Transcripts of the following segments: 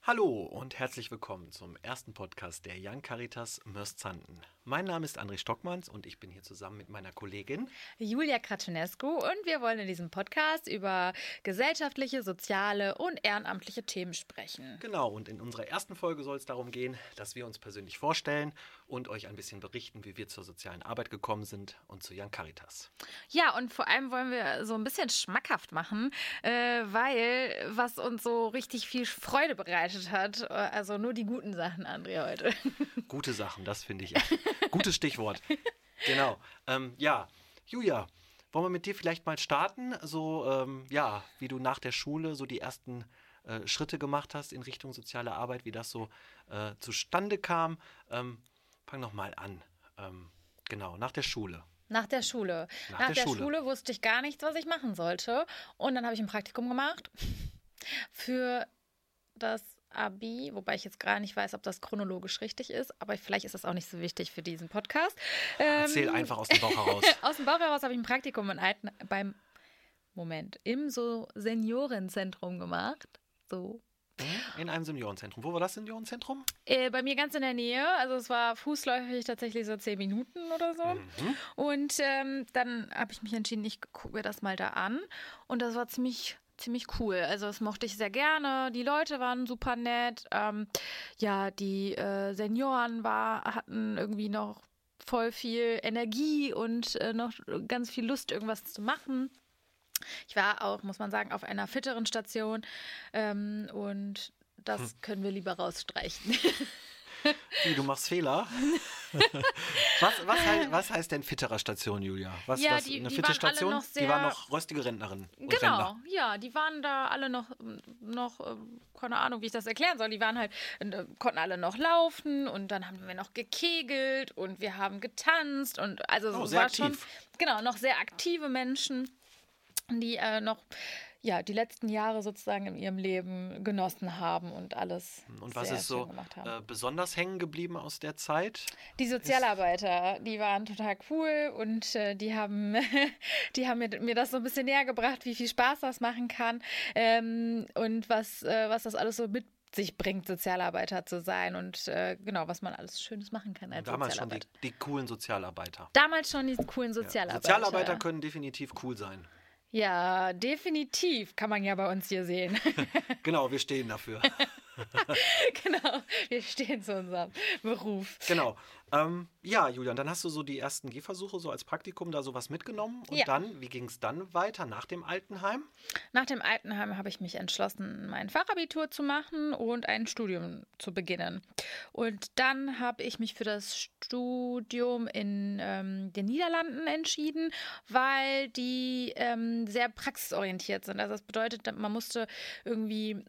Hallo und herzlich willkommen zum ersten Podcast der Young Caritas Mörs-Zanten. Mein Name ist André Stockmanns und ich bin hier zusammen mit meiner Kollegin Julia Kraczenescu und wir wollen in diesem Podcast über gesellschaftliche, soziale und ehrenamtliche Themen sprechen. Genau, und in unserer ersten Folge soll es darum gehen, dass wir uns persönlich vorstellen und euch ein bisschen berichten, wie wir zur sozialen Arbeit gekommen sind und zu Young Caritas. Ja, und vor allem wollen wir so ein bisschen schmackhaft machen, weil was uns so richtig viel Freude bereitet hat, also nur die guten Sachen, André, heute. Gute Sachen, das finde ich. Gutes Stichwort. Genau. Julia, wollen wir mit dir vielleicht mal starten? So, wie du nach der Schule so die ersten Schritte gemacht hast in Richtung soziale Arbeit, wie das so zustande kam. Fang noch mal an. Genau, nach der Schule. Nach der Schule. Nach der Schule wusste ich gar nichts, was ich machen sollte. Und dann habe ich ein Praktikum gemacht für das Abi, wobei ich jetzt gar nicht weiß, ob das chronologisch richtig ist, aber vielleicht ist das auch nicht so wichtig für diesen Podcast. Erzähl einfach aus dem Bauch heraus. Aus dem Bauch heraus habe ich ein Praktikum im Seniorenzentrum gemacht. So. In einem Seniorenzentrum. Wo war das Seniorenzentrum? Bei mir ganz in der Nähe. Also es war fußläufig tatsächlich so 10 Minuten oder so. Mhm. Und dann habe ich mich entschieden, ich gucke mir das mal da an. Und das war ziemlich cool. Also das mochte ich sehr gerne. Die Leute waren super nett. Die Senioren hatten irgendwie noch voll viel Energie und noch ganz viel Lust, irgendwas zu machen. Ich war auch, muss man sagen, auf einer fitteren Station und das können wir lieber rausstreichen. Wie, du machst Fehler? Was heißt denn fitterer Station, Julia? Eine fitte Station? Die waren noch röstige Rentnerinnen und Genau, Rentner. ja, die waren da alle noch, keine Ahnung, wie ich das erklären soll. Die waren halt, konnten alle noch laufen und dann haben wir noch gekegelt und wir haben getanzt und also es sehr war aktiv. schon, genau, noch sehr aktive Menschen, die die letzten Jahre sozusagen in ihrem Leben genossen haben und alles Und was sehr ist so schön gemacht haben. besonders hängen geblieben aus der Zeit? Die Sozialarbeiter, die waren total cool und die haben mir das so ein bisschen näher gebracht, wie viel Spaß das machen kann und was das alles so mit sich bringt, Sozialarbeiter zu sein und was man alles Schönes machen kann als Damals schon Sozialarbeiter. die coolen Sozialarbeiter. Damals schon die coolen Sozialarbeiter. Sozialarbeiter können definitiv cool sein. Ja, definitiv. Kann man ja bei uns hier sehen. Genau, wir stehen dafür. Genau, wir stehen zu unserem Beruf. Genau. Julian, dann hast du so die ersten Gehversuche so als Praktikum da sowas mitgenommen. Und Ja. dann, wie ging es dann weiter nach dem Altenheim? Nach dem Altenheim habe ich mich entschlossen, mein Fachabitur zu machen und ein Studium zu beginnen. Und dann habe ich mich für das Studium in den Niederlanden entschieden, weil die sehr praxisorientiert sind. Also das bedeutet, man musste irgendwie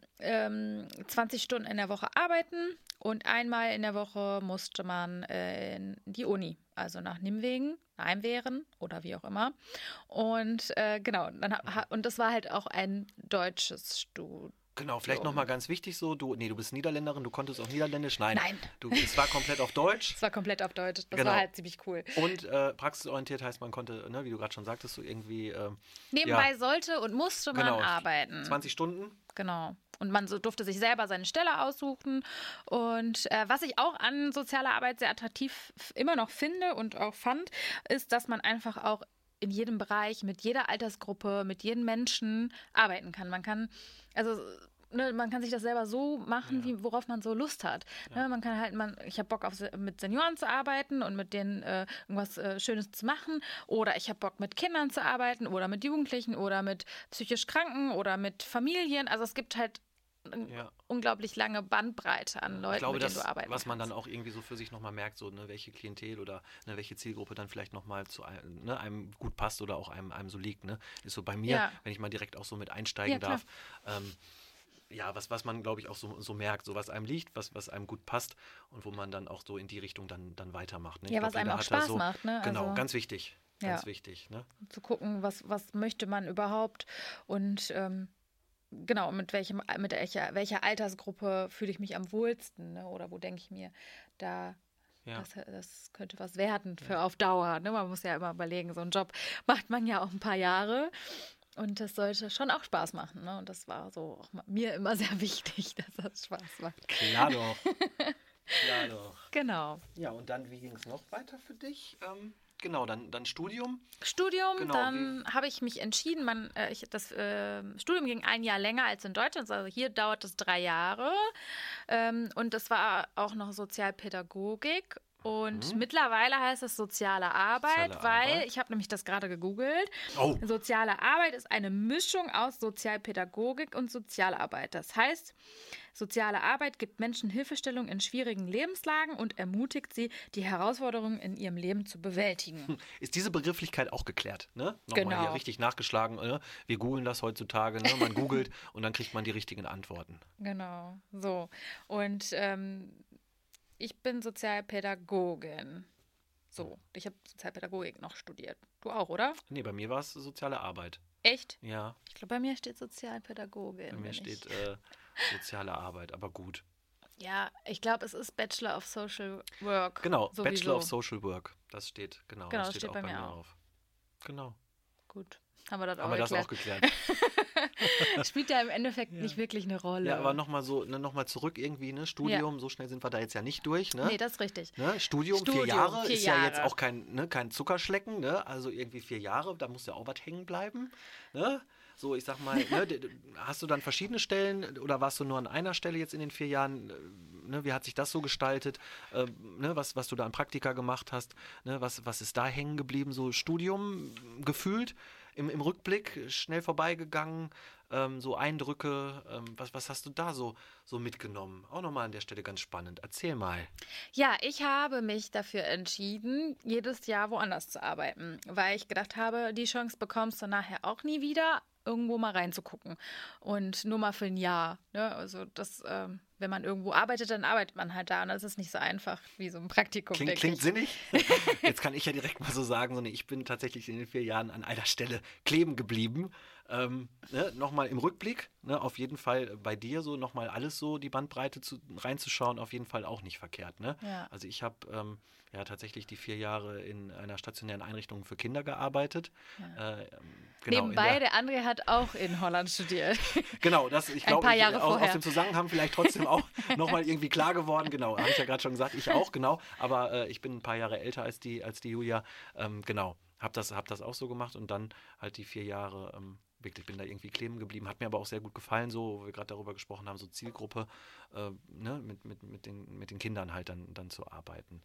20 Stunden in der Woche arbeiten und einmal in der Woche musste man in die Uni, also nach Nimwegen, Nijmegen oder wie auch immer. Und und das war halt auch ein deutsches Studium. Genau, vielleicht nochmal ganz wichtig so, du bist Niederländerin, du konntest auch Niederländisch? Nein. Es war komplett auf Deutsch. Es war komplett auf Deutsch, das Genau. war halt ziemlich cool. Und praxisorientiert heißt, man konnte, wie du gerade schon sagtest, so irgendwie... Nebenbei sollte und musste man arbeiten. 20 Stunden. Genau. Und man durfte sich selber seine Stelle aussuchen. Und was ich auch an sozialer Arbeit sehr attraktiv immer noch finde und auch fand, ist, dass man einfach auch in jedem Bereich, mit jeder Altersgruppe, mit jedem Menschen arbeiten kann. Man kann sich das selber so machen, worauf man so Lust hat. Ja. Man kann halt, ich habe Bock mit Senioren zu arbeiten und mit denen irgendwas Schönes zu machen. Oder ich habe Bock mit Kindern zu arbeiten oder mit Jugendlichen oder mit psychisch Kranken oder mit Familien. Also es gibt halt eine unglaublich lange Bandbreite an Leuten, mit denen du arbeiten was man kannst. dann auch irgendwie so für sich nochmal merkt, so welche Klientel oder welche Zielgruppe dann vielleicht nochmal zu einem gut passt oder auch einem so liegt. Ne? Ist so bei mir, wenn ich mal direkt auch so mit einsteigen darf, was man, glaube ich, auch so merkt, so was einem liegt, was einem gut passt und wo man dann auch so in die Richtung dann weitermacht. Ne? Ja, was einem auch Spaß macht. Ne? Genau, also, ganz wichtig. Ganz wichtig. Ne? Zu gucken, was möchte man überhaupt und mit welcher Altersgruppe fühle ich mich am wohlsten, ne? Oder wo denke ich mir, das könnte was werden für auf Dauer. Ne? Man muss ja immer überlegen, so einen Job macht man ja auch ein paar Jahre. Und das sollte schon auch Spaß machen, ne? Und das war so auch mir immer sehr wichtig, dass das Spaß macht. Klar doch. Klar doch. Genau. Ja, und dann, wie ging es noch weiter für dich? Genau, dann Studium. Studium, Genau, dann habe ich mich entschieden, das Studium ging ein Jahr länger als in Deutschland, also hier dauert es 3 Jahre und das war auch noch Sozialpädagogik und mittlerweile heißt es soziale Arbeit, weil ich habe nämlich das gerade gegoogelt. Oh. Soziale Arbeit ist eine Mischung aus Sozialpädagogik und Sozialarbeit. Das heißt, soziale Arbeit gibt Menschen Hilfestellung in schwierigen Lebenslagen und ermutigt sie, die Herausforderungen in ihrem Leben zu bewältigen. Ist diese Begrifflichkeit auch geklärt, ne? Nochmal Genau. hier richtig nachgeschlagen. Wir googeln das heutzutage, ne? Man googelt und dann kriegt man die richtigen Antworten. Genau, so. Und ich bin Sozialpädagogin. So, ich habe Sozialpädagogik noch studiert. Du auch, oder? Nee, bei mir war es soziale Arbeit. Echt? Ja, Ich glaube, bei mir steht Sozialpädagogin. bei mir steht soziale Arbeit, aber gut. Ja, ich glaube, es ist Bachelor of Social Work. Genau, sowieso. Bachelor of Social Work. Das steht, Genau, das das steht auch bei bei mir mir auch. auf. Genau. Gut, haben wir das Haben auch wir das geklärt. auch geklärt. Spielt ja im Endeffekt nicht wirklich eine Rolle. Ja, aber nochmal so, ne, nochmal zurück irgendwie, ne? Studium, so schnell sind wir da jetzt ja nicht durch, ne? Nee, das ist richtig. Ne? Studium, 4 Jahre, ist ja jetzt auch kein Zuckerschlecken, ne? Also irgendwie 4 Jahre, da muss ja auch was hängen bleiben, ne? So, ich sag mal, ne, hast du dann verschiedene Stellen oder warst du nur an einer Stelle jetzt in den 4 Jahren? Ne, wie hat sich das so gestaltet? Ne, was du da an Praktika gemacht hast? Ne, was ist da hängen geblieben? So Studium gefühlt im Rückblick, schnell vorbeigegangen, so Eindrücke. Was hast du da so mitgenommen? Auch nochmal an der Stelle ganz spannend. Erzähl mal. Ja, ich habe mich dafür entschieden, jedes Jahr woanders zu arbeiten, weil ich gedacht habe, die Chance bekommst du nachher auch nie wieder, irgendwo mal reinzugucken. Und nur mal für ein Jahr. Ne? Also das, wenn man irgendwo arbeitet, dann arbeitet man halt da. Und das ist nicht so einfach wie so ein Praktikum. Klingt sinnig. Jetzt kann ich ja direkt mal so sagen, so, nee, ich bin tatsächlich in den 4 Jahren an einer Stelle kleben geblieben. Ne, nochmal im Rückblick, ne, auf jeden Fall bei dir so nochmal alles so, die Bandbreite reinzuschauen, auf jeden Fall auch nicht verkehrt. Ne? Ja. Also ich habe ja tatsächlich die 4 Jahre in einer stationären Einrichtung für Kinder gearbeitet. Ja. Genau, nebenbei, der André hat auch in Holland studiert. Genau, ich glaube, paar Jahre aus vorher. dem Zusammenhang vielleicht trotzdem auch nochmal irgendwie klar geworden. Genau, habe ich ja gerade schon gesagt, ich auch, genau. Aber ich bin ein paar Jahre älter als die Julia. Genau, habe das auch so gemacht und dann halt die 4 Jahre wirklich bin da irgendwie kleben geblieben. Hat mir aber auch sehr gut gefallen, so, wo wir gerade darüber gesprochen haben, so Zielgruppe, ne, mit den Kindern halt dann zu arbeiten.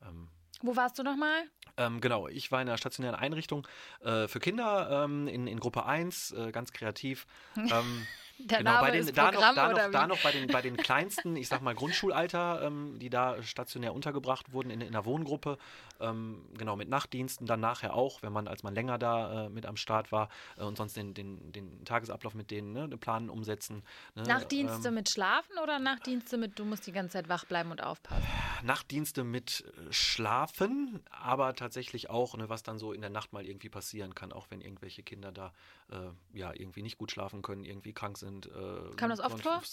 Wo warst du nochmal? Genau, ich war in einer stationären Einrichtung für Kinder in Gruppe 1, ganz kreativ. Der Genau, Name ist Programm, da noch bei den kleinsten, ich sag mal Grundschulalter, die da stationär untergebracht wurden in einer Wohngruppe, genau, mit Nachtdiensten, dann nachher auch, als man länger da mit am Start war und sonst den Tagesablauf mit denen, ne, den Plan umsetzen. Ne, Nachtdienste mit Schlafen oder Nachtdienste mit, du musst die ganze Zeit wach bleiben und aufpassen? Nachtdienste mit Schlafen, aber tatsächlich auch, ne, was dann so in der Nacht mal irgendwie passieren kann, auch wenn irgendwelche Kinder da ja irgendwie nicht gut schlafen können, irgendwie krank sind. Kam das oft vor?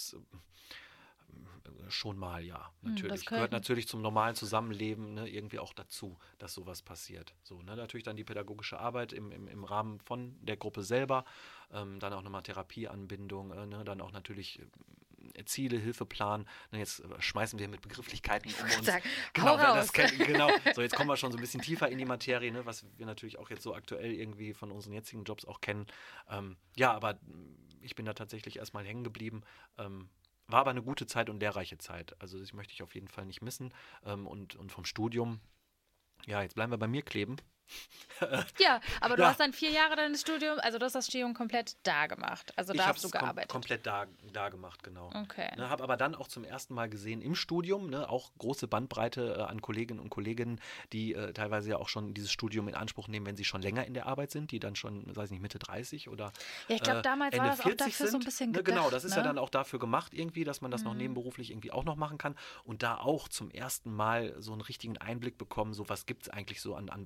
Schon mal, ja, natürlich. Das Gehört natürlich zum normalen Zusammenleben, ne, irgendwie auch dazu, dass sowas passiert. So, ne, natürlich dann die pädagogische Arbeit im Rahmen von der Gruppe selber, dann auch nochmal Therapieanbindung, ne, dann auch natürlich Ziele, Hilfeplan. Ne, jetzt schmeißen wir mit Begrifflichkeiten um uns. Genau, wer das kennt, genau. So, jetzt kommen wir schon so ein bisschen tiefer in die Materie, ne, was wir natürlich auch jetzt so aktuell irgendwie von unseren jetzigen Jobs auch kennen. Ja, aber ich bin da tatsächlich erstmal hängen geblieben. War aber eine gute Zeit und lehrreiche Zeit. Also das möchte ich auf jeden Fall nicht missen. Und vom Studium, ja, jetzt bleiben wir bei mir kleben. Ja, aber du Ja. hast dann 4 Jahre deines Studiums, also du hast das Studium komplett da gemacht. Also da hast du gearbeitet. Komplett da gemacht, genau. Okay. Ne, habe aber dann auch zum ersten Mal gesehen im Studium, ne, auch große Bandbreite an Kolleginnen und Kollegen, die teilweise ja auch schon dieses Studium in Anspruch nehmen, wenn sie schon länger in der Arbeit sind, die dann schon, weiß nicht, Mitte 30 oder Ja, ich glaube, damals Ende war das auch 40 dafür so ein sind. bisschen Ne, gedacht. genau, das ist ne? ja dann auch dafür gemacht irgendwie, dass man das noch nebenberuflich irgendwie auch noch machen kann und da auch zum ersten Mal so einen richtigen Einblick bekommen, so was gibt es eigentlich so an Bandbreiten.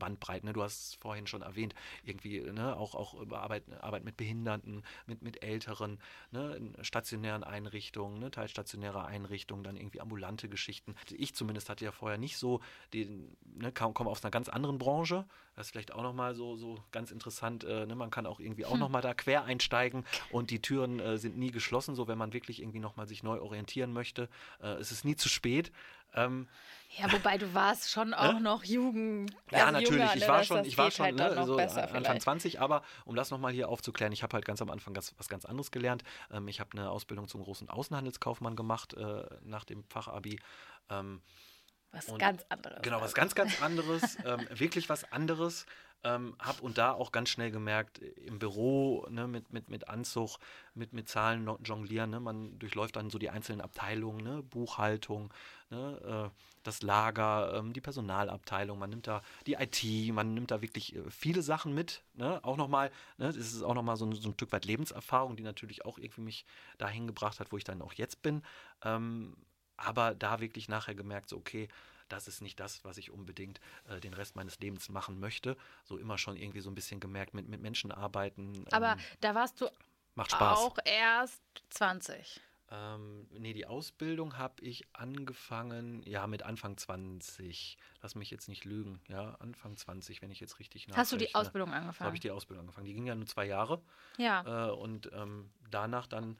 Ne? Du hast es vorhin schon erwähnt, irgendwie, ne? Auch über Arbeit mit Behinderten, mit Älteren, ne? In stationären Einrichtungen, ne? Teilstationäre Einrichtungen, dann irgendwie ambulante Geschichten. Ich zumindest hatte ja vorher nicht so komme aus einer ganz anderen Branche. Das ist vielleicht auch nochmal so ganz interessant. Ne? Man kann auch irgendwie auch nochmal da quer einsteigen und die Türen sind nie geschlossen, so wenn man wirklich irgendwie nochmal sich neu orientieren möchte. Es ist nie zu spät. Ja, wobei du warst schon auch noch Jugend. Ja, also natürlich. Jünger, Ich war schon, halt dann noch so besser Anfang vielleicht. 20, aber um das nochmal hier aufzuklären, ich habe halt ganz am Anfang was ganz anderes gelernt. Ich habe eine Ausbildung zum großen Außenhandelskaufmann gemacht nach dem Fachabi. Ganz anderes. Genau, was ganz, ganz anderes, wirklich was anderes. Hab und da auch ganz schnell gemerkt, im Büro, ne, mit Anzug, mit Zahlen jonglieren, ne, man durchläuft dann so die einzelnen Abteilungen, ne, Buchhaltung, ne, das Lager, die Personalabteilung, man nimmt da die IT, man nimmt da wirklich viele Sachen mit, ne, auch nochmal, ne, das ist auch nochmal so ein Stück weit Lebenserfahrung, die natürlich auch irgendwie mich dahin gebracht hat, wo ich dann auch jetzt bin. Aber da wirklich nachher gemerkt, so okay, das ist nicht das, was ich unbedingt den Rest meines Lebens machen möchte. So immer schon irgendwie so ein bisschen gemerkt, mit Menschen arbeiten. Aber da warst du macht Spaß. auch erst 20. Nee, die Ausbildung habe ich angefangen, ja, mit Anfang 20. Lass mich jetzt nicht lügen, ja, Anfang 20, wenn ich jetzt richtig nachrechne. Hast du die Ausbildung angefangen? So habe ich die Ausbildung angefangen. Die ging ja nur 2 Jahre. Ja. Und danach dann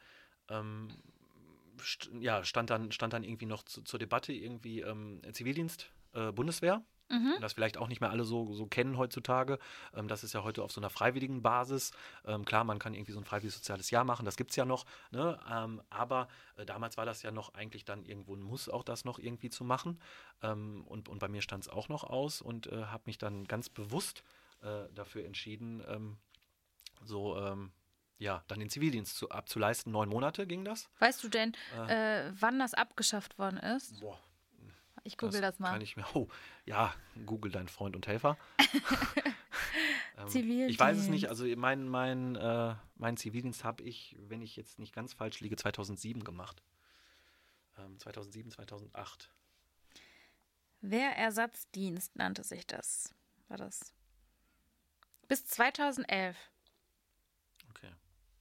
stand dann irgendwie noch zur Debatte irgendwie Zivildienst, Bundeswehr. Und das vielleicht auch nicht mehr alle so kennen heutzutage. Das ist ja heute auf so einer freiwilligen Basis. Klar, man kann irgendwie so ein freiwilliges soziales Jahr machen, das gibt es ja noch. Ne? Aber damals war das ja noch eigentlich dann irgendwo ein Muss, auch das noch irgendwie zu machen. Und bei mir stand es auch noch aus und habe mich dann ganz bewusst dafür entschieden, dann den Zivildienst abzuleisten. 9 Monate ging das. Weißt du denn, wann das abgeschafft worden ist? Boah. Ich google das mal. Kann ich mir. Oh, ja, Google dein Freund und Helfer. Zivildienst. Ich weiß es nicht. Also mein Zivildienst habe ich, wenn ich jetzt nicht ganz falsch liege, 2007 gemacht. 2007, 2008. Wehrersatzdienst nannte sich das. War das? Bis 2011. Okay.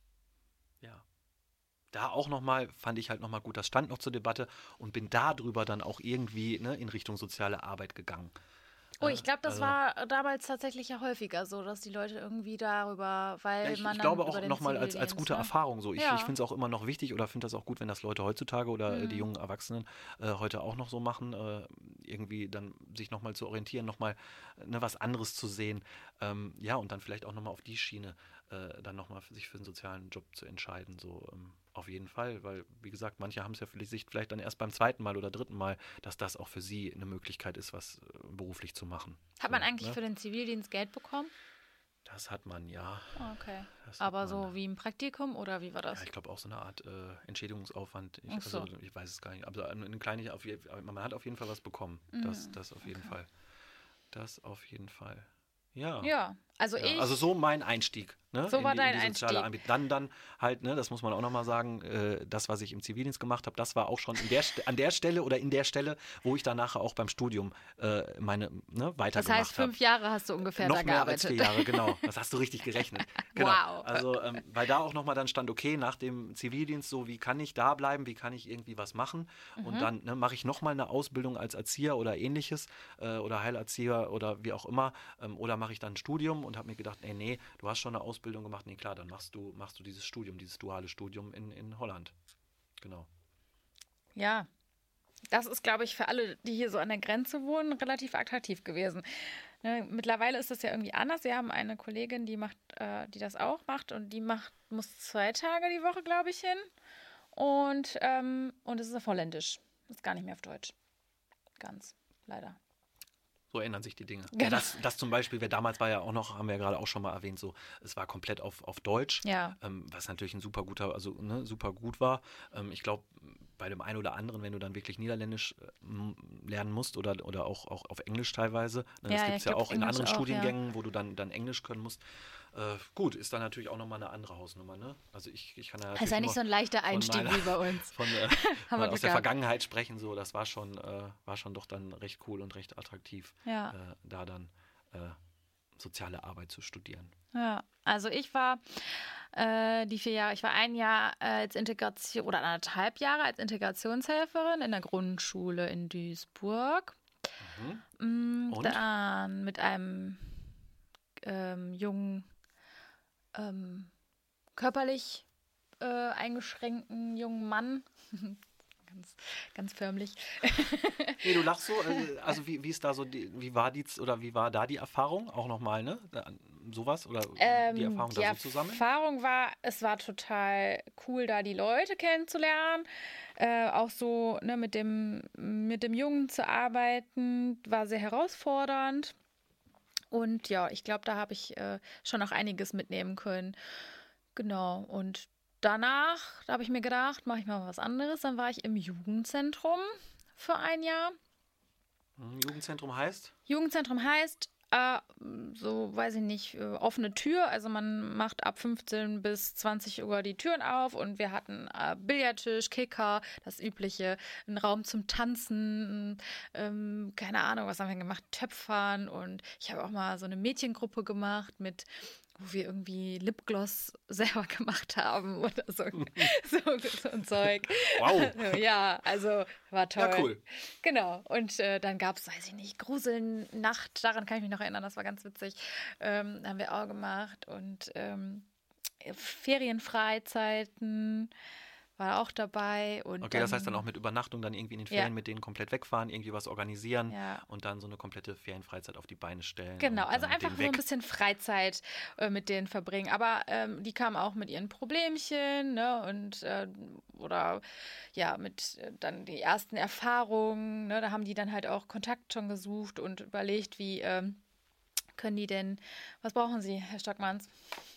Ja. Da auch nochmal, fand ich halt nochmal gut, das stand noch zur Debatte und bin darüber dann auch irgendwie in Richtung soziale Arbeit gegangen. Oh, ich glaube, das war damals tatsächlich ja häufiger so, dass die Leute irgendwie darüber, weil ich man dann glaube über auch den nochmal als gute Erfahrung so. Ich finde es auch immer noch wichtig oder finde das auch gut, wenn das Leute heutzutage oder die jungen Erwachsenen heute auch noch so machen, irgendwie dann sich nochmal zu orientieren, nochmal was anderes zu sehen. Und dann vielleicht auch nochmal auf die Schiene dann nochmal sich für einen sozialen Job zu entscheiden. So auf jeden Fall, weil, wie gesagt, manche haben es ja für sich vielleicht dann erst beim 2. Mal oder 3. Mal, dass das auch für sie eine Möglichkeit ist, was beruflich zu machen. Hat man eigentlich für den Zivildienst Geld bekommen? Das hat man, ja. Okay. Aber so wie im Praktikum oder wie war das? Ja, ich glaube auch so eine Art Entschädigungsaufwand. Ich weiß es gar nicht. Aber eine kleine, man hat auf jeden Fall was bekommen. Das auf jeden Fall. Das auf jeden Fall. Ja. Ja, also so mein Einstieg. Ne, so war dein Einstieg. Dann halt, das muss man auch nochmal sagen, das, was ich im Zivildienst gemacht habe, das war auch schon an der Stelle oder in der Stelle, wo ich dann nachher auch beim Studium weitergemacht habe. Das heißt, 5 Jahre hast du ungefähr noch da mehr gearbeitet. als 4 Jahre, genau. Das hast du richtig gerechnet. Genau. Wow. Also, weil da auch nochmal dann stand, okay, nach dem Zivildienst, so wie kann ich da bleiben, wie kann ich irgendwie was machen? Und dann mache ich nochmal eine Ausbildung als Erzieher oder ähnliches oder Heilerzieher oder wie auch immer. Oder mache ich dann ein Studium und habe mir gedacht, nee, du hast schon eine Ausbildung gemacht. Nee, klar, dann machst du dieses Studium, dieses duale Studium in Holland. Genau. Ja, das ist, glaube ich, für alle, die hier so an der Grenze wohnen, relativ attraktiv gewesen. Mittlerweile ist das ja irgendwie anders. Wir haben eine Kollegin, die das auch macht und die muss 2 Tage die Woche, glaube ich, hin. Und es ist auf Holländisch. Ist gar nicht mehr auf Deutsch. Ganz, leider. So ändern sich die Dinge. Genau. Ja, das zum Beispiel, damals war ja auch noch, haben wir ja gerade auch schon mal erwähnt, so, es war komplett auf Deutsch, was natürlich ein super gut war. Ich glaube, bei dem einen oder anderen, wenn du dann wirklich Niederländisch lernen musst oder auch auf Englisch teilweise, das gibt es ja auch in anderen Studiengängen, wo du dann Englisch können musst. Gut, ist dann natürlich auch nochmal eine andere Hausnummer, ne? Also ich kann ja das ist ja nicht so ein leichter Einstieg wie bei uns. Aus der Vergangenheit sprechen, so, das war schon doch dann recht cool und recht attraktiv, da dann soziale Arbeit zu studieren? Ja, also ich war die 4 Jahre, ich war ein Jahr als Integration oder 1,5 Jahre als Integrationshelferin in der Grundschule in Duisburg. Und? Dann mit einem jungen, körperlich eingeschränkten jungen Mann. Ganz, ganz förmlich. Nee, du lachst so. Also wie ist da so, wie war da die Erfahrung? Auch nochmal, ne? Sowas oder die Erfahrung da so zu sammeln? Die Erfahrung war, es war total cool, da die Leute kennenzulernen. Auch so ne, mit dem Jungen zu arbeiten, war sehr herausfordernd. Und ja, ich glaube, da habe ich schon noch einiges mitnehmen können. Genau. Und danach, da habe ich mir gedacht, mache ich mal was anderes. Dann war ich im Jugendzentrum für ein Jahr. Jugendzentrum heißt? Jugendzentrum heißt, so weiß ich nicht, offene Tür. Also man macht ab 15 bis 20 Uhr die Türen auf und wir hatten Billardtisch, Kicker, das Übliche, einen Raum zum Tanzen, keine Ahnung, was haben wir gemacht, Töpfern und ich habe auch mal so eine Mädchengruppe gemacht wo wir irgendwie Lipgloss selber gemacht haben oder so ein Zeug. Wow. Ja, also war toll. Ja, cool. Genau. Und dann gab es, weiß ich nicht, Gruselnacht, daran kann ich mich noch erinnern, das war ganz witzig. Haben wir auch gemacht. Und Ferienfreizeiten war auch dabei. Und okay, das heißt dann auch mit Übernachtung dann irgendwie in den Ferien mit denen komplett wegfahren, irgendwie was organisieren und dann so eine komplette Ferienfreizeit auf die Beine stellen. Genau, also einfach so ein bisschen Freizeit mit denen verbringen. Aber die kamen auch mit ihren Problemchen, ne, und oder ja, mit dann die ersten Erfahrungen, ne, da haben die dann halt auch Kontakt schon gesucht und überlegt, wie können die denn, was brauchen sie, Herr Stockmanns?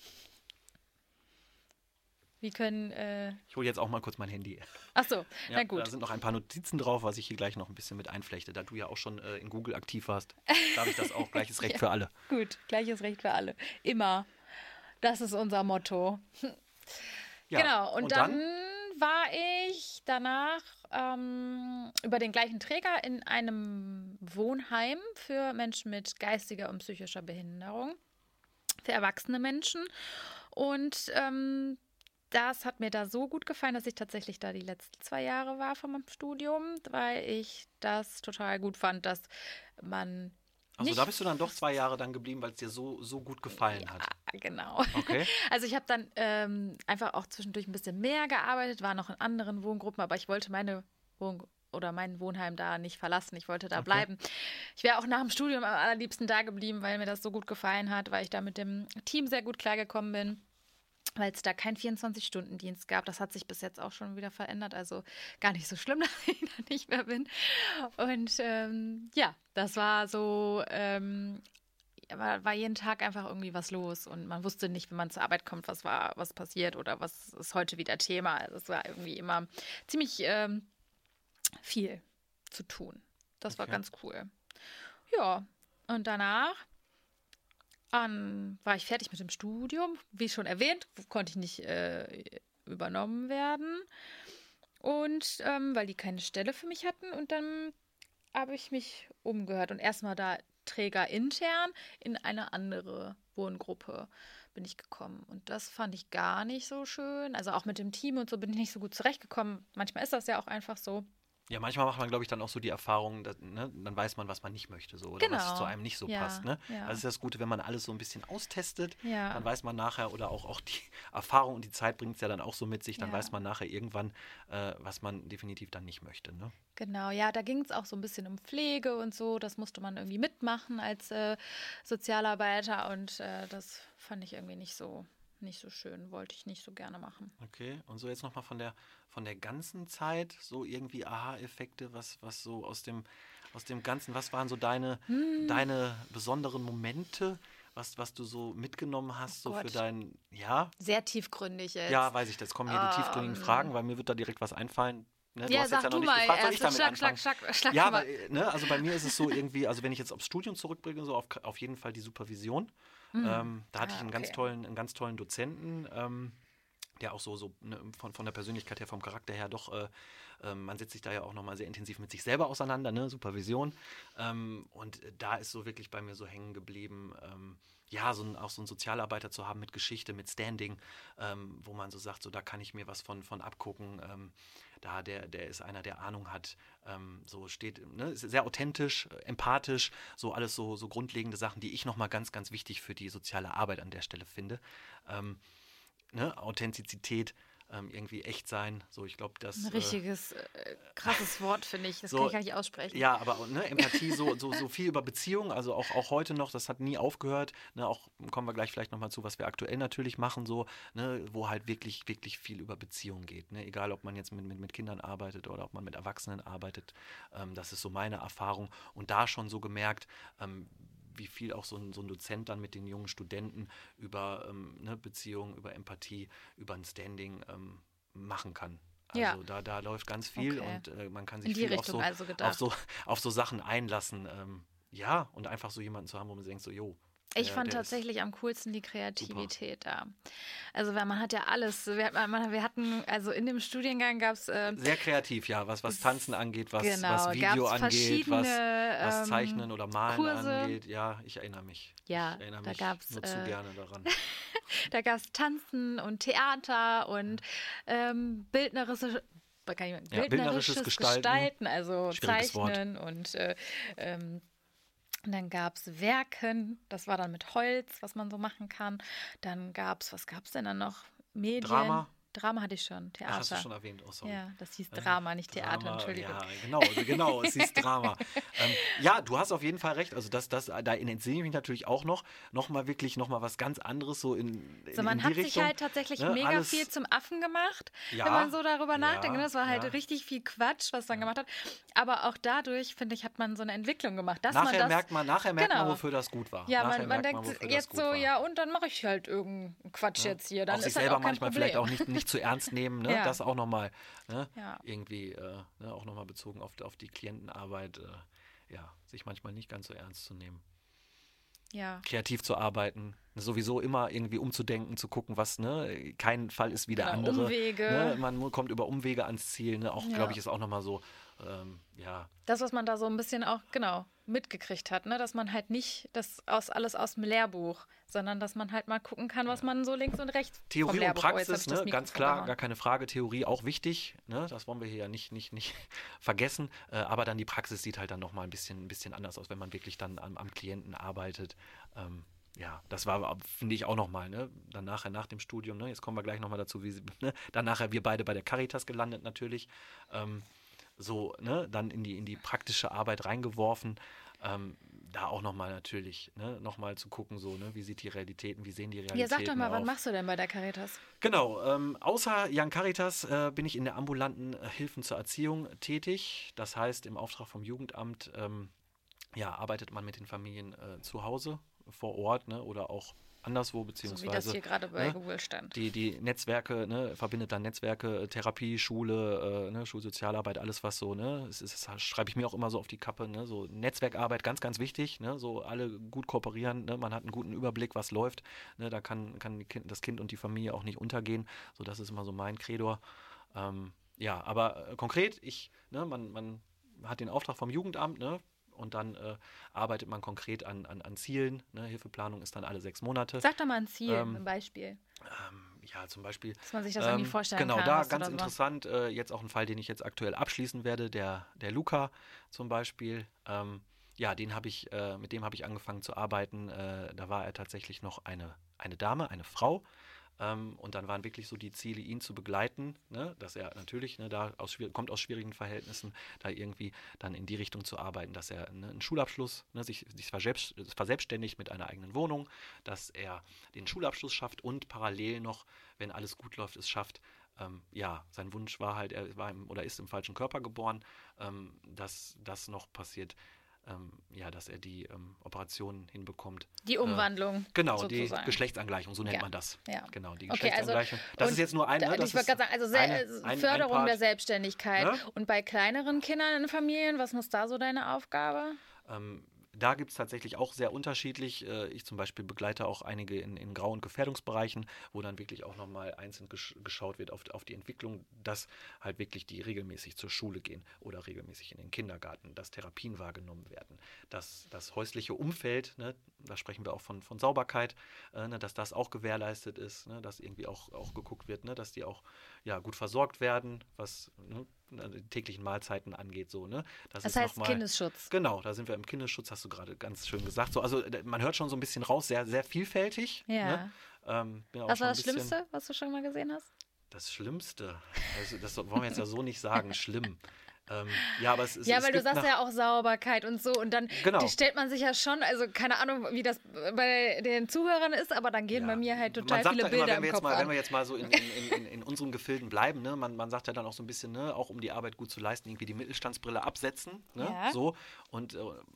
Wie können. Ich hole jetzt auch mal kurz mein Handy. Ach so, na gut. Da sind noch ein paar Notizen drauf, was ich hier gleich noch ein bisschen mit einflechte. Da du ja auch schon in Google aktiv warst, darf ich das auch. Gleiches Recht für alle. Gut, gleiches Recht für alle. Immer. Das ist unser Motto. Ja, genau, und dann war ich danach über den gleichen Träger in einem Wohnheim für Menschen mit geistiger und psychischer Behinderung. Für erwachsene Menschen. Und das hat mir da so gut gefallen, dass ich tatsächlich da die letzten 2 Jahre war von meinem Studium, weil ich das total gut fand, dass man. Also da bist du dann doch 2 Jahre dann geblieben, weil es dir so gut gefallen hat. Ja, genau. Okay. Also ich habe dann einfach auch zwischendurch ein bisschen mehr gearbeitet, war noch in anderen Wohngruppen, aber ich wollte mein Wohnheim da nicht verlassen. Ich wollte da bleiben. Ich wäre auch nach dem Studium am allerliebsten da geblieben, weil mir das so gut gefallen hat, weil ich da mit dem Team sehr gut klargekommen bin. Weil es da keinen 24-Stunden-Dienst gab. Das hat sich bis jetzt auch schon wieder verändert. Also gar nicht so schlimm, dass ich da nicht mehr bin. Und ja, das war so, war jeden Tag einfach irgendwie was los. Und man wusste nicht, wenn man zur Arbeit kommt, was passiert oder was ist heute wieder Thema. Also es war irgendwie immer ziemlich viel zu tun. Das war ganz cool. Ja, und danach war ich fertig mit dem Studium. Wie schon erwähnt, konnte ich nicht übernommen werden. Und weil die keine Stelle für mich hatten. Und dann habe ich mich umgehört. Und erstmal da trägerintern in eine andere Wohngruppe bin ich gekommen. Und das fand ich gar nicht so schön. Also auch mit dem Team und so bin ich nicht so gut zurechtgekommen. Manchmal ist das ja auch einfach so. Ja, manchmal macht man, glaube ich, dann auch so die Erfahrung, dass, ne, dann weiß man, was man nicht möchte, so, oder was zu einem nicht so passt. Ne? Ja. Also ist das Gute, wenn man alles so ein bisschen austestet, Ja. dann weiß man nachher, oder auch die Erfahrung und die Zeit bringt es ja dann auch so mit sich, dann weiß man nachher irgendwann, was man definitiv dann nicht möchte. Ne? Genau, ja, da ging es auch so ein bisschen um Pflege und so. Das musste man irgendwie mitmachen als Sozialarbeiter und das fand ich irgendwie nicht so schön, wollte ich nicht so gerne machen. Okay, und so jetzt nochmal von der ganzen Zeit, so irgendwie Aha-Effekte, was so aus dem Ganzen, was waren so deine besonderen Momente, was du so mitgenommen hast, so für dein, Sehr tiefgründig jetzt. Ja, weiß ich, jetzt kommen hier die tiefgründigen Fragen, weil mir wird da direkt was einfallen. Ne, ja, sag du mal erst, schlag ja, mal. Ne, also bei mir ist es so irgendwie, also wenn ich jetzt aufs Studium zurückbringe, so auf jeden Fall die Supervision. Da hatte ich einen ganz tollen Dozenten, der auch so ne, von der Persönlichkeit her, vom Charakter her doch, man setzt sich da ja auch nochmal sehr intensiv mit sich selber auseinander, ne, Supervision. Und da ist so wirklich bei mir so hängen geblieben, ja, auch so einen Sozialarbeiter zu haben mit Geschichte, mit Standing, wo man so sagt, so da kann ich mir was von abgucken. Der ist einer, der Ahnung hat, so steht, ne, ist sehr authentisch, empathisch, so alles so grundlegende Sachen, die ich nochmal ganz, ganz wichtig für die soziale Arbeit an der Stelle finde. Ne, Authentizität, irgendwie echt sein. So, ich glaube, das. Ein richtiges, krasses Wort, finde ich. Das so, kann ich gar nicht aussprechen. Ja, aber ne, Empathie, so viel über Beziehungen, also auch heute noch, das hat nie aufgehört. Ne, auch kommen wir gleich vielleicht nochmal zu, was wir aktuell natürlich machen, so, ne, wo halt wirklich, wirklich viel über Beziehungen geht. Ne? Egal, ob man jetzt mit Kindern arbeitet oder ob man mit Erwachsenen arbeitet. Das ist so meine Erfahrung. Und da schon so gemerkt, wie viel auch so ein Dozent dann mit den jungen Studenten über ne, Beziehungen, über Empathie, über ein Standing machen kann. Also da läuft ganz viel und man kann sich viel auf so Sachen einlassen. Ja, und einfach so jemanden zu haben, wo man denkt so, jo. Ich fand tatsächlich am coolsten die Kreativität da. Also weil man hat ja alles. Wir hatten, also in dem Studiengang gab es... sehr kreativ, ja, was Tanzen angeht, was Video angeht, was Zeichnen oder Malen Kurse angeht. Ja, ich erinnere mich. Ja, ich erinnere da mich gab es nur zu gerne daran. Da gab es Tanzen und Theater und bildnerisches Gestalten, also Zeichnen und dann gab es Werken, das war dann mit Holz, was man so machen kann. Dann gab es, was gab es denn dann noch? Medien. Drama hatte ich schon, Theater. Ach, hast du schon erwähnt, Ja, das hieß Drama, nicht Theater, Entschuldigung. Ja, genau, es hieß Drama. Ja, du hast auf jeden Fall recht, also da entsinne ich mich natürlich auch noch mal was ganz anderes so in man hat sich halt tatsächlich mega viel zum Affen gemacht, wenn man so darüber nachdenkt. Das war halt richtig viel Quatsch, was man gemacht hat. Aber auch dadurch, finde ich, hat man so eine Entwicklung gemacht. Nachher merkt man, wofür das gut war. Ja, man denkt jetzt so, ja, und dann mache ich halt irgendeinen Quatsch jetzt hier. Dann auch sich halt selber auch kein manchmal Problem. Vielleicht auch nicht zu ernst nehmen, ne? Ja. Das auch nochmal irgendwie auch nochmal bezogen auf die Klientenarbeit, sich manchmal nicht ganz so ernst zu nehmen. Ja. Kreativ zu arbeiten, sowieso immer irgendwie umzudenken, zu gucken, was, ne, kein Fall ist wie der andere. Umwege. Ne? Man kommt über Umwege ans Ziel, ne? Auch, glaube ich, ist auch nochmal so, Das, was man da so ein bisschen auch, mitgekriegt hat, ne? Dass man halt nicht alles aus dem Lehrbuch, sondern dass man halt mal gucken kann, was man so links und rechts Theorie und Praxis, ne? Ganz klar, gar keine Frage, Theorie auch wichtig, ne? Das wollen wir hier ja nicht vergessen, aber dann die Praxis sieht halt dann nochmal ein bisschen anders aus, wenn man wirklich dann am Klienten arbeitet. Das war, finde ich, auch nochmal, ne? Dann nachher nach dem Studium, ne? Jetzt kommen wir gleich nochmal dazu, dann nachher wir beide bei der Caritas gelandet natürlich, dann in die praktische Arbeit reingeworfen, da auch nochmal natürlich, ne, nochmal zu gucken, so, ne, wie sehen die Realitäten Ja, sag doch mal, wann machst du denn bei der Caritas? Genau, außer Young Caritas bin ich in der ambulanten Hilfen zur Erziehung tätig. Das heißt, im Auftrag vom Jugendamt arbeitet man mit den Familien zu Hause, vor Ort, ne, oder auch anderswo, beziehungsweise. So wie das hier gerade bei Google stand. Die Netzwerke, ne, verbindet dann Netzwerke, Therapie, Schule, Schulsozialarbeit, alles was so, ne, das schreibe ich mir auch immer so auf die Kappe, ne, so Netzwerkarbeit, ganz, ganz wichtig, ne, so alle gut kooperieren, ne, man hat einen guten Überblick, was läuft, ne, da kann das Kind und die Familie auch nicht untergehen, so das ist immer so mein Credo. Aber konkret, man hat den Auftrag vom Jugendamt, ne, und dann arbeitet man konkret an Zielen. Ne? Hilfeplanung ist dann alle 6 Monate. Sag doch mal ein Ziel, ein Beispiel. Zum Beispiel. Dass man sich das irgendwie vorstellen kann. Genau, da ganz interessant. Jetzt auch ein Fall, den ich jetzt aktuell abschließen werde, der Luca zum Beispiel. Mit dem habe ich angefangen zu arbeiten. Da war er tatsächlich noch eine Dame, eine Frau. Und dann waren wirklich so die Ziele, ihn zu begleiten, ne, dass er natürlich kommt aus schwierigen Verhältnissen, da irgendwie dann in die Richtung zu arbeiten, dass er einen Schulabschluss, ne, sich verselbstständigt mit einer eigenen Wohnung, dass er den Schulabschluss schafft und parallel noch, wenn alles gut läuft, es schafft, sein Wunsch war halt, er ist im falschen Körper geboren, dass das noch passiert, dass er die Operation hinbekommt. Die Umwandlung. Genau, sozusagen. Die Geschlechtsangleichung, so nennt man das. Ja. Genau, die Geschlechtsangleichung. Das ist jetzt nur ich wollte gerade sagen, Förderung der Selbstständigkeit. Ne? Und bei kleineren Kindern in Familien, was muss da so deine Aufgabe? Da gibt es tatsächlich auch sehr unterschiedlich. Ich zum Beispiel begleite auch einige in Grau- und Gefährdungsbereichen, wo dann wirklich auch nochmal einzeln geschaut wird auf die Entwicklung, dass halt wirklich die regelmäßig zur Schule gehen oder regelmäßig in den Kindergarten, dass Therapien wahrgenommen werden, dass das häusliche Umfeld, ne, da sprechen wir auch von Sauberkeit, ne, dass das auch gewährleistet ist, ne, dass irgendwie auch geguckt wird, ne, dass die auch ja, gut versorgt werden, was ne, die täglichen Mahlzeiten angeht. So, ne? Das heißt Kindesschutz. Genau, da sind wir im Kindesschutz, hast du gerade ganz schön gesagt. So, also man hört schon so ein bisschen raus, sehr, sehr vielfältig. Ja. Ne? Was war das Schlimmste, was du schon mal gesehen hast? Das Schlimmste, also das wollen wir jetzt ja so nicht sagen, schlimm. Ja, aber es ist. Ja, es weil du gibt sagst ja auch Sauberkeit und so. Und dann Genau. stellt man sich ja schon, also keine Ahnung, wie das bei den Zuhörern ist, aber dann gehen bei mir halt total viele Bilder im Kopf an. Wenn wir jetzt mal so in unseren Gefilden bleiben, ne, man sagt ja dann auch so ein bisschen, ne, auch um die Arbeit gut zu leisten, irgendwie die Mittelstandsbrille absetzen. Ne, Ja. so. Und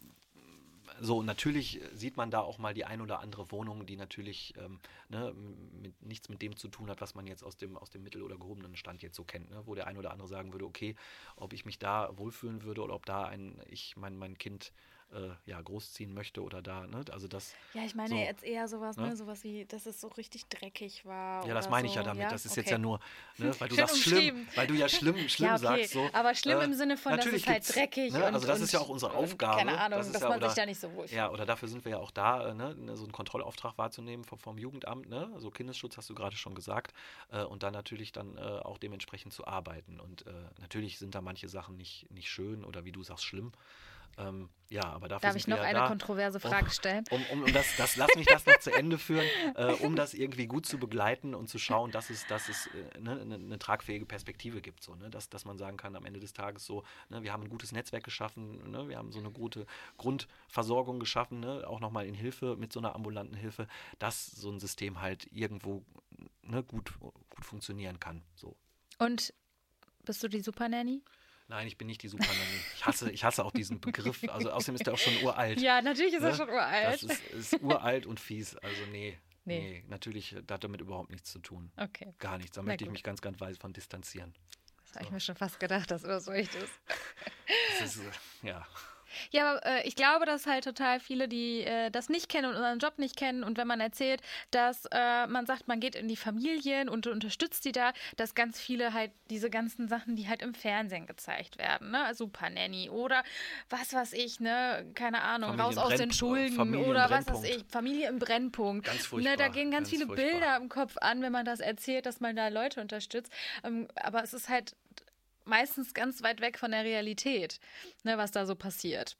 so, natürlich sieht man da auch mal die ein oder andere Wohnung, die natürlich ne, nichts mit dem zu tun hat, was man jetzt aus dem mittel- oder gehobenen Stand jetzt so kennt, ne? Wo der ein oder andere sagen würde, okay, ob ich mich da wohlfühlen würde oder ob da mein Kind ja, großziehen möchte oder da, ne? Also das. Ja, ich meine so, jetzt eher sowas, ne? ne? Sowas wie, dass es so richtig dreckig war. Ja, das oder meine ich so. ja damit. Ja? Das ist okay. jetzt ja nur, ne, weil du Schön sagst schlimm, umschrieben. weil du ja schlimm Ja, okay. sagst. So, aber schlimm im Sinne von, dass es halt dreckig ne, und also das ist ja auch unsere Aufgabe. Keine Ahnung, das ist dass ja, man oder, sich da nicht so wohlfühlt. Ja, oder dafür sind wir ja auch da, ne, so einen Kontrollauftrag wahrzunehmen vom Jugendamt, ne? Also Kindesschutz hast du gerade schon gesagt. Und dann natürlich dann auch dementsprechend zu arbeiten. Und natürlich sind da manche Sachen nicht schön oder wie du sagst, schlimm. Ja, aber dafür Darf ich sind wir noch ja eine da, kontroverse Frage stellen? Lass mich das noch zu Ende führen, um das irgendwie gut zu begleiten und zu schauen, dass es ne, eine tragfähige Perspektive gibt. So, ne? Dass man sagen kann, am Ende des Tages so, ne, wir haben ein gutes Netzwerk geschaffen, ne? Wir haben so eine gute Grundversorgung geschaffen, ne? Auch nochmal in Hilfe, mit so einer ambulanten Hilfe, dass so ein System halt irgendwo ne, gut funktionieren kann. So. Und bist du die Supernanny? Nein, ich bin nicht die Supernanny. Ich hasse auch diesen Begriff. Also außerdem ist der auch schon uralt. Ja, natürlich ist er Ne? schon uralt. Das ist uralt und fies. Also nee, natürlich hat damit überhaupt nichts zu tun. Okay. Gar nichts. Da möchte ich mich ganz, ganz weit von distanzieren. Das habe ich mir schon fast gedacht, dass das so echt ist. Das ist, ja. Ja, aber ich glaube, dass halt total viele, die das nicht kennen und unseren Job nicht kennen und wenn man erzählt, dass man sagt, man geht in die Familien und unterstützt die da, dass ganz viele halt diese ganzen Sachen, die halt im Fernsehen gezeigt werden, ne, Super Nanny oder was weiß ich, ne, keine Ahnung, raus aus den Schulden oder was weiß ich, Familie im Brennpunkt. Ganz furchtbar. Ne, da gehen ganz viele Bilder im Kopf an, wenn man das erzählt, dass man da Leute unterstützt. Aber es ist halt meistens ganz weit weg von der Realität, ne, was da so passiert.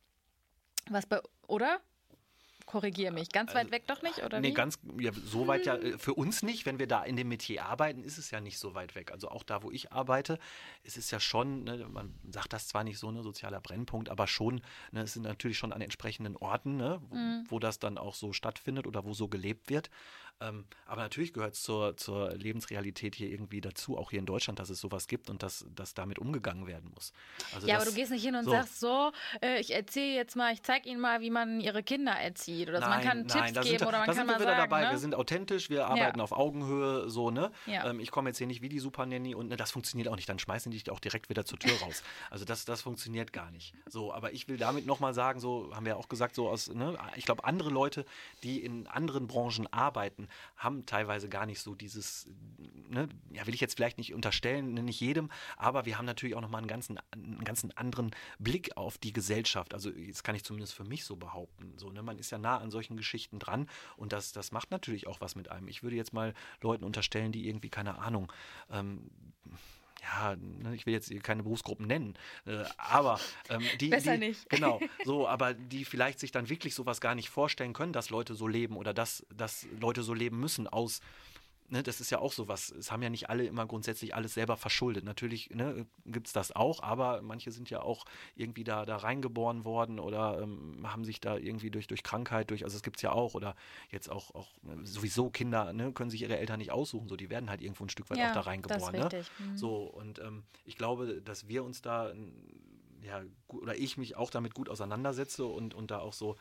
Oder? Korrigiere mich. Ganz weit weg doch nicht, oder nee, wie? Ja, so weit ja, für uns nicht. Wenn wir da in dem Metier arbeiten, ist es ja nicht so weit weg. Also auch da, wo ich arbeite, ist es ja schon, ne, man sagt das zwar nicht so, ne, sozialer Brennpunkt, aber schon, ne, es sind natürlich schon an entsprechenden Orten, ne, wo das dann auch so stattfindet oder wo so gelebt wird. Aber natürlich gehört es zur Lebensrealität hier irgendwie dazu, auch hier in Deutschland, dass es sowas gibt und dass damit umgegangen werden muss. Also ja, aber du gehst nicht hin und sagst so, ich erzähle jetzt mal, ich zeige Ihnen mal, wie man Ihre Kinder erzieht. Oder so. Man kann Tipps geben oder man kann mal sagen. Dabei. Ne? Wir sind authentisch, wir arbeiten auf Augenhöhe, so, ne? Ja. Ich komme jetzt hier nicht wie die Supernanny und ne, das funktioniert auch nicht. Dann schmeißen die dich auch direkt wieder zur Tür raus. Also das funktioniert gar nicht. So, aber ich will damit nochmal sagen, so haben wir ja auch gesagt, so aus, ne, ich glaube, andere Leute, die in anderen Branchen arbeiten, haben teilweise gar nicht so dieses, ne, ja, will ich jetzt vielleicht nicht unterstellen, ne, nicht jedem, aber wir haben natürlich auch nochmal einen ganzen anderen Blick auf die Gesellschaft. Also das kann ich zumindest für mich so behaupten. So, ne, man ist ja nah an solchen Geschichten dran und das macht natürlich auch was mit einem. Ich würde jetzt mal Leuten unterstellen, die irgendwie, keine Ahnung, ja, ich will jetzt keine Berufsgruppen nennen, aber Besser nicht. Genau, so, aber die vielleicht sich dann wirklich sowas gar nicht vorstellen können, dass Leute so leben oder dass Leute so leben müssen aus, ne, das ist ja auch sowas, es haben ja nicht alle immer grundsätzlich alles selber verschuldet. Natürlich, ne, gibt es das auch, aber manche sind ja auch irgendwie da reingeboren worden oder haben sich da irgendwie durch Krankheit, also es gibt es ja auch, oder jetzt auch sowieso Kinder, ne, können sich ihre Eltern nicht aussuchen, so, die werden halt irgendwo ein Stück weit auch da reingeboren. Das ist richtig. Ne? So, und ich glaube, dass wir uns da, ja, oder ich mich auch damit gut auseinandersetze und da auch so,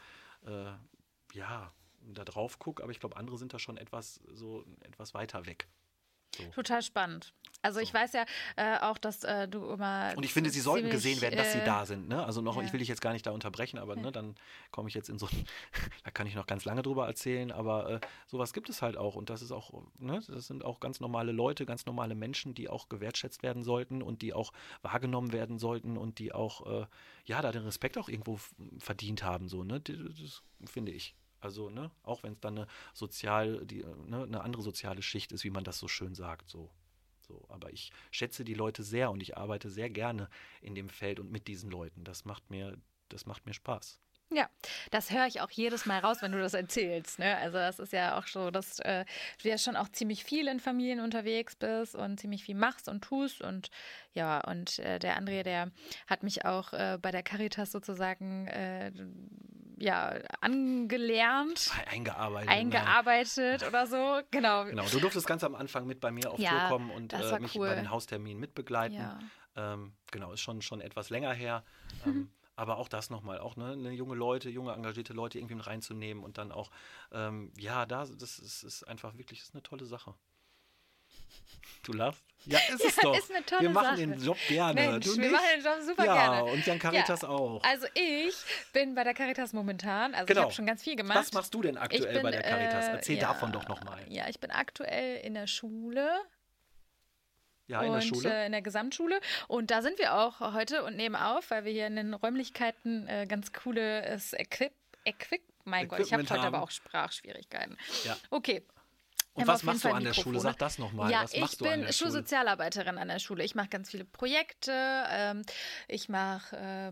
ja, da drauf gucke, aber ich glaube, andere sind da schon etwas weiter weg. So. Total spannend. Also ich weiß ja auch, dass du immer Und ich finde, sie sollten ziemlich, gesehen werden, dass sie da sind. Ne? Also noch, ja. ich will dich jetzt gar nicht da unterbrechen, aber ne, dann komme ich jetzt in so, da kann ich noch ganz lange drüber erzählen, aber sowas gibt es halt auch und das ist auch, ne, das sind auch ganz normale Leute, ganz normale Menschen, die auch gewertschätzt werden sollten und die auch wahrgenommen werden sollten und die auch, ja, da den Respekt auch irgendwo verdient haben, so, ne, das finde ich. Also, ne, auch wenn es dann eine andere soziale Schicht ist, wie man das so schön sagt, so. So, aber ich schätze die Leute sehr und ich arbeite sehr gerne in dem Feld und mit diesen Leuten. Das macht mir Spaß. Ja, das höre ich auch jedes Mal raus, wenn du das erzählst. Ne? Also das ist ja auch so, dass du ja schon auch ziemlich viel in Familien unterwegs bist und ziemlich viel machst und tust. Und ja, und der André, der hat mich auch bei der Caritas sozusagen ja, angelernt. Eingearbeitet oder so. Genau. Genau, du durftest ganz am Anfang mit bei mir auf Tour kommen und mich cool. bei den Hausterminen mitbegleiten. Ja. Genau, ist schon etwas länger her. Aber auch das nochmal, auch ne, junge engagierte Leute irgendwie mit reinzunehmen und dann auch, das ist einfach wirklich, das ist eine tolle Sache. Du lachst? Ja, ist es doch. Ist eine tolle wir machen Sache. Den Job gerne. Mensch, du wir nicht? machen den Job super ja, gerne. Und Jan Caritas auch. Also ich bin bei der Caritas momentan, also genau. Ich habe schon ganz viel gemacht. Was machst du denn aktuell bei der Caritas? Erzähl davon doch nochmal. Ja, ich bin aktuell in der Schule. Ja, in der Schule. In der Gesamtschule. Und da sind wir auch heute und nehmen auf, weil wir hier in den Räumlichkeiten ganz cooles Mein Gott, ich habe heute aber auch Sprachschwierigkeiten. Ja. Okay. Und was machst du an der Schule? Sag das nochmal. Ja, was machst ich bin Schulsozialarbeiterin an der Schule. Ich mache ganz viele Projekte. Ich mache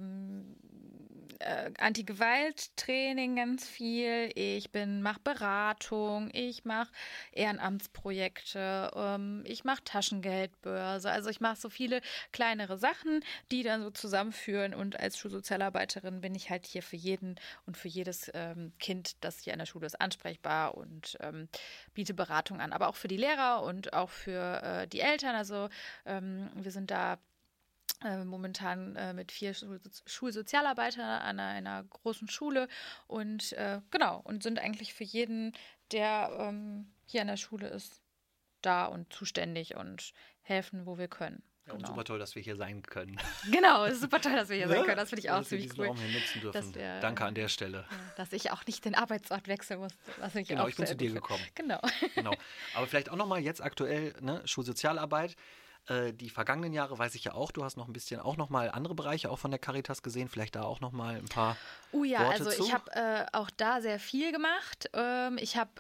Anti-Gewalt-Training ganz viel. Ich mache Beratung. Ich mache Ehrenamtsprojekte. Ich mache Taschengeldbörse. Also ich mache so viele kleinere Sachen, die dann so zusammenführen. Und als Schulsozialarbeiterin bin ich halt hier für jeden und für jedes Kind, das hier an der Schule ist, ansprechbar und biete Beratung an. Aber auch für die Lehrer und auch für die Eltern. Also wir sind da momentan mit 4 Schulsozialarbeitern an einer großen Schule und und sind eigentlich für jeden, der hier an der Schule ist, da und zuständig und helfen, wo wir können. Ja, und super toll, dass wir hier sein können. Genau, es ist super toll, dass wir hier sein können. Das finde ich auch ziemlich cool. Raum hier nutzen dürfen. Danke an der Stelle. Ja, dass ich auch nicht den Arbeitsort wechseln musste. Genau, ich bin zu dir gekommen. Genau. Aber vielleicht auch nochmal jetzt aktuell, ne, Schulsozialarbeit. Die vergangenen Jahre weiß ich ja auch, du hast noch ein bisschen auch nochmal andere Bereiche auch von der Caritas gesehen, vielleicht da auch nochmal ein paar Worte also zu. Ich habe auch da sehr viel gemacht. Ich habe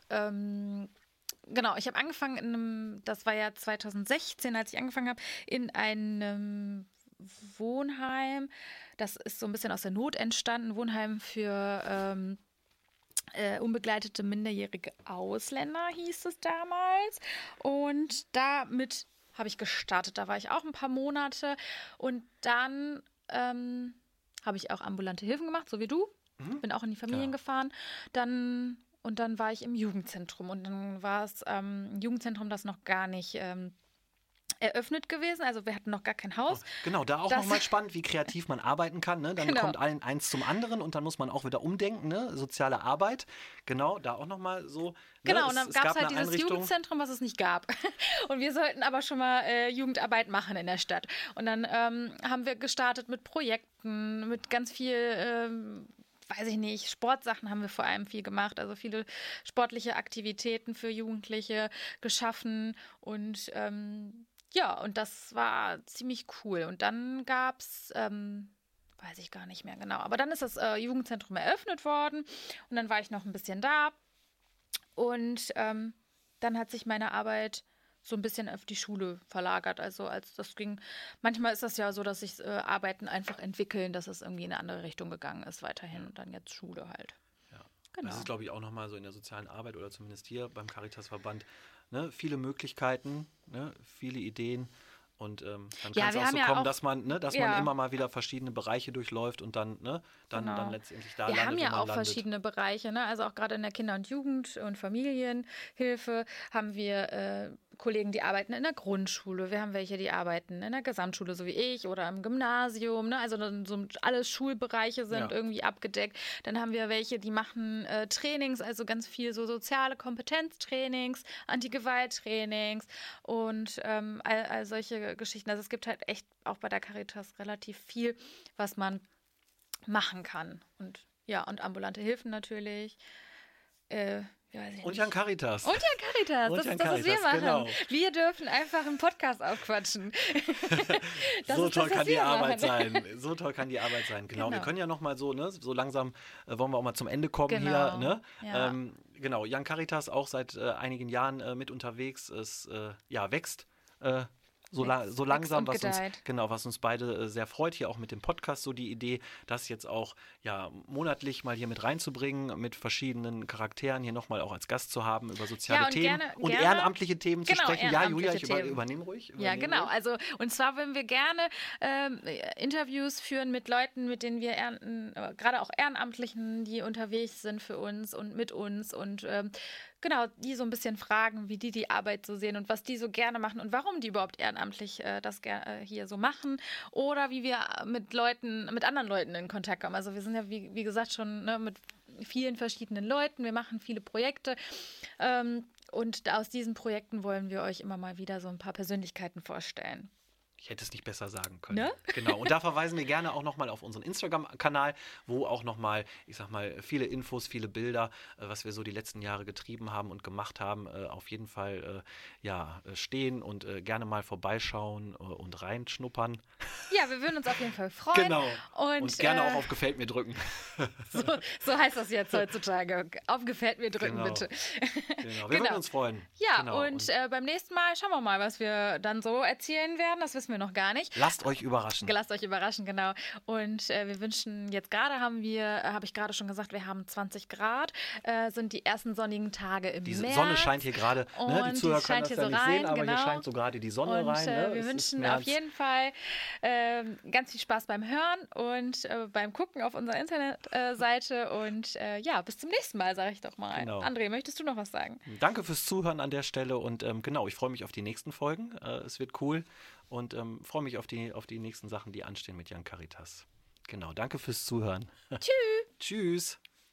angefangen, das war ja 2016, als ich angefangen habe, in einem Wohnheim. Das ist so ein bisschen aus der Not entstanden, Wohnheim für unbegleitete minderjährige Ausländer hieß es damals. Und damit habe ich gestartet. Da war ich auch ein paar Monate und dann habe ich auch ambulante Hilfen gemacht, so wie du. Bin auch in die Familien gefahren. Dann war ich im Jugendzentrum und dann war es ein Jugendzentrum, das noch gar nicht eröffnet gewesen. Also wir hatten noch gar kein Haus. Genau, da auch nochmal spannend, wie kreativ man arbeiten kann. Ne? Dann kommt eins zum anderen und dann muss man auch wieder umdenken. Ne? Soziale Arbeit, genau, da auch nochmal so. Genau, und dann gab es halt dieses Jugendzentrum, was es nicht gab. Und wir sollten aber schon mal Jugendarbeit machen in der Stadt. Und dann haben wir gestartet mit Projekten, mit ganz viel weiß ich nicht, Sportsachen haben wir vor allem viel gemacht, also viele sportliche Aktivitäten für Jugendliche geschaffen und und das war ziemlich cool. Und dann gab es, weiß ich gar nicht mehr genau, aber dann ist das Jugendzentrum eröffnet worden und dann war ich noch ein bisschen da und dann hat sich meine Arbeit so ein bisschen auf die Schule verlagert. Also als das ging, manchmal ist das ja so, dass sich Arbeiten einfach entwickeln, dass es irgendwie in eine andere Richtung gegangen ist, weiterhin und dann jetzt Schule halt. Ja, genau. Das ist, glaube ich, auch nochmal so in der sozialen Arbeit oder zumindest hier beim Caritasverband, ne, viele Möglichkeiten, ne, viele Ideen, Und dann Ja, kann es wir auch haben so ja kommen, auch- dass man Ja. immer mal wieder verschiedene Bereiche durchläuft und dann Genau. letztendlich da Wir landet, haben wo ja man auch landet. verschiedene Bereiche, ne? Also auch gerade in der Kinder- und Jugend- und Familienhilfe haben wir Kollegen, die arbeiten in der Grundschule. Wir haben welche, die arbeiten in der Gesamtschule, so wie ich, oder im Gymnasium. Ne? Also dann so alle Schulbereiche sind Ja. irgendwie abgedeckt. Dann haben wir welche, die machen Trainings, also ganz viel so soziale Kompetenztrainings, Anti-Gewalt-Trainings und all solche Geschichten. Also es gibt halt echt auch bei der Caritas relativ viel, was man machen kann. Und ja, und ambulante Hilfen natürlich. Weiß ich Und nicht. Jan Caritas. Und Jan Caritas, Und das Jan ist das, was wir Caritas, machen. genau. Wir dürfen einfach einen Podcast aufquatschen. Das So ist toll das, was kann die wir Arbeit machen. sein. So toll kann die Arbeit sein. Genau. Wir Genau. können ja noch mal so, ne, so langsam wollen wir auch mal zum Ende kommen Genau. hier. Ne? Ja. Genau. Jan Caritas auch seit einigen Jahren mit unterwegs. Es wächst. So Wächst langsam, und gedeiht. was uns beide sehr freut, hier auch mit dem Podcast, so die Idee, das jetzt auch monatlich mal hier mit reinzubringen, mit verschiedenen Charakteren hier nochmal auch als Gast zu haben, über soziale Ja, und Themen und gerne- ehrenamtliche Themen zu Genau, sprechen. Ja, Julia, ehrenamtliche ich Themen. übernehme ruhig. Ja, übernehme genau. ruhig. Also, und zwar würden wir gerne Interviews führen mit Leuten, mit denen wir gerade auch Ehrenamtlichen, die unterwegs sind für uns und mit uns und genau, die so ein bisschen fragen, wie die Arbeit so sehen und was die so gerne machen und warum die überhaupt ehrenamtlich das hier so machen oder wie wir mit anderen Leuten in Kontakt kommen. Also wir sind ja, wie gesagt, schon mit vielen verschiedenen Leuten. Wir machen viele Projekte und aus diesen Projekten wollen wir euch immer mal wieder so ein paar Persönlichkeiten vorstellen. Ich hätte es nicht besser sagen können. Ne? Genau. Und da verweisen wir gerne auch nochmal auf unseren Instagram-Kanal, wo auch nochmal, ich sag mal, viele Infos, viele Bilder, was wir so die letzten Jahre getrieben haben und gemacht haben, auf jeden Fall stehen und gerne mal vorbeischauen und reinschnuppern. Ja, wir würden uns auf jeden Fall freuen. Genau. Und gerne auch auf Gefällt mir drücken. So heißt das jetzt heutzutage. Auf Gefällt mir drücken, Genau. bitte. Genau. Wir würden uns freuen. Ja, Genau. und beim nächsten Mal schauen wir mal, was wir dann so erzählen werden. Das wissen wir noch gar nicht. Lasst euch überraschen. Lasst euch überraschen, genau. Und wir wünschen, jetzt gerade habe ich gerade schon gesagt, wir haben 20 Grad, sind die ersten sonnigen Tage im Die März. Sonne scheint hier gerade, ne? Die Zuhörer können das ja nicht sehen, aber hier scheint so gerade die Sonne und, rein. Ne? Wir Es ist wünschen März. auf jeden Fall ganz viel Spaß beim Hören und beim Gucken auf unserer Internetseite und bis zum nächsten Mal, sage ich doch mal. Genau. André, möchtest du noch was sagen? Danke fürs Zuhören an der Stelle und genau, ich freue mich auf die nächsten Folgen. Es wird cool und freue mich auf die nächsten Sachen, die anstehen mit Jan Caritas. Genau, danke fürs Zuhören. Tschüss. Tschüss.